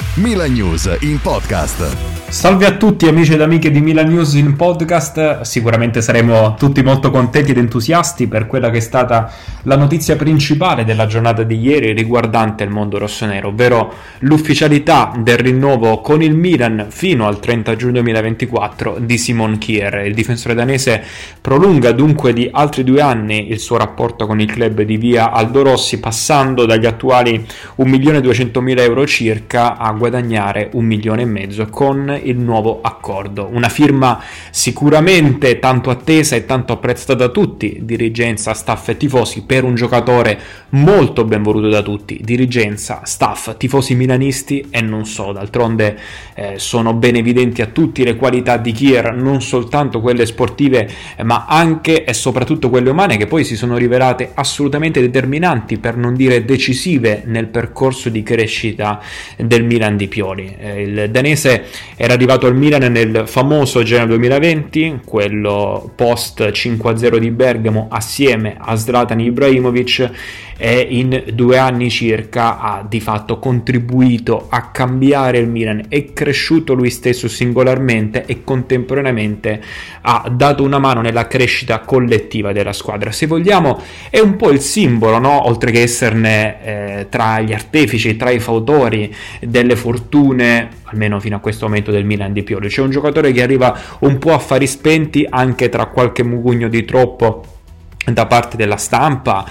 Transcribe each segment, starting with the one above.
Milan News in podcast. Salve a tutti amici ed amiche di Milan News in podcast. Sicuramente saremo tutti molto contenti ed entusiasti per quella che è stata la notizia principale della giornata di ieri riguardante il mondo rossonero, ovvero l'ufficialità del rinnovo con il Milan fino al 30 giugno 2024 di Simon Kjær. Il difensore danese prolunga dunque di altri 2 anni il suo rapporto con il club di via Aldo Rossi, passando dagli attuali 1.200.000 euro circa a guadagnare 1,5 milioni con il nuovo accordo. Una firma sicuramente tanto attesa e tanto apprezzata da tutti, dirigenza, staff e tifosi, per un giocatore molto ben voluto da tutti, dirigenza, staff, tifosi milanisti e non so. D'altronde sono ben evidenti a tutti le qualità di Kjær, non soltanto quelle sportive ma anche e soprattutto quelle umane, che poi si sono rivelate assolutamente determinanti, per non dire decisive, nel percorso di crescita del Milan di Pioli. Il danese era arrivato al Milan nel famoso gennaio 2020, quello post 5-0 di Bergamo, assieme a Zlatan Ibrahimovic, e in 2 anni circa ha di fatto contribuito a cambiare il Milan. È cresciuto lui stesso singolarmente e contemporaneamente ha dato una mano nella crescita collettiva della squadra. Se vogliamo è un po' il simbolo, no? Oltre che esserne tra gli artefici, tra i fautori delle fortune, almeno fino a questo momento, del Milan di Pioli. C'è un giocatore che arriva un po' a fari spenti, anche tra qualche mugugno di troppo da parte della stampa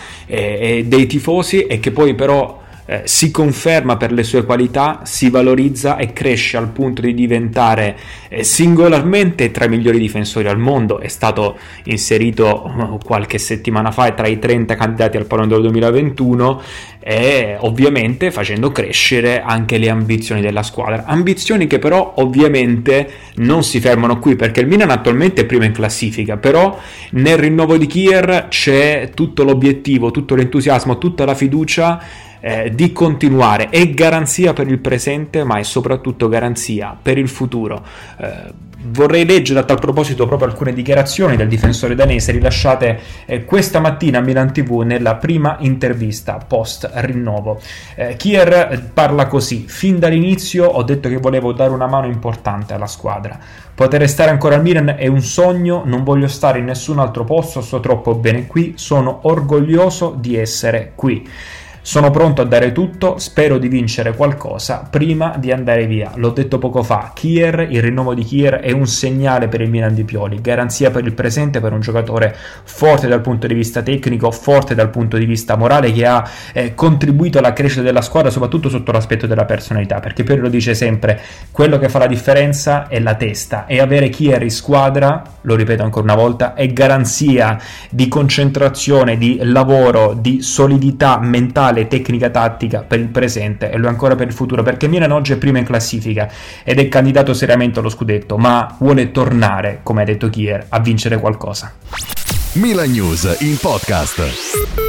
e dei tifosi, e che poi però si conferma per le sue qualità, si valorizza e cresce al punto di diventare singolarmente tra i migliori difensori al mondo. È stato inserito qualche settimana fa tra i 30 candidati al Pallone d'Oro 2021, e ovviamente facendo crescere anche le ambizioni della squadra, ambizioni che però ovviamente non si fermano qui, perché il Milan attualmente è primo in classifica, però nel rinnovo di Kjær c'è tutto l'obiettivo, tutto l'entusiasmo, tutta la fiducia di continuare. È garanzia per il presente, ma è soprattutto garanzia per il futuro. Vorrei leggere a tal proposito proprio alcune dichiarazioni del difensore danese rilasciate questa mattina a Milan TV nella prima intervista post rinnovo. Kjær parla così: fin dall'inizio ho detto che volevo dare una mano importante alla squadra. Poter restare ancora al Milan è un sogno, non voglio stare in nessun altro posto, sto troppo bene qui, sono orgoglioso di essere qui. Sono pronto a dare tutto, spero di vincere qualcosa prima di andare via. L'ho detto poco fa, Kjær, il rinnovo di Kjær è un segnale per il Milan di Pioli, garanzia per il presente, per un giocatore forte dal punto di vista tecnico, forte dal punto di vista morale, che ha contribuito alla crescita della squadra, soprattutto sotto l'aspetto della personalità, perché Pioli lo dice sempre, quello che fa la differenza è la testa, e avere Kjær in squadra, lo ripeto ancora una volta, è garanzia di concentrazione, di lavoro, di solidità mentale, tecnica, tattica per il presente, e lo è ancora per il futuro, perché Milan oggi è prima in classifica ed è candidato seriamente allo scudetto, ma vuole tornare, come ha detto Kjær, a vincere qualcosa. Milan News in podcast.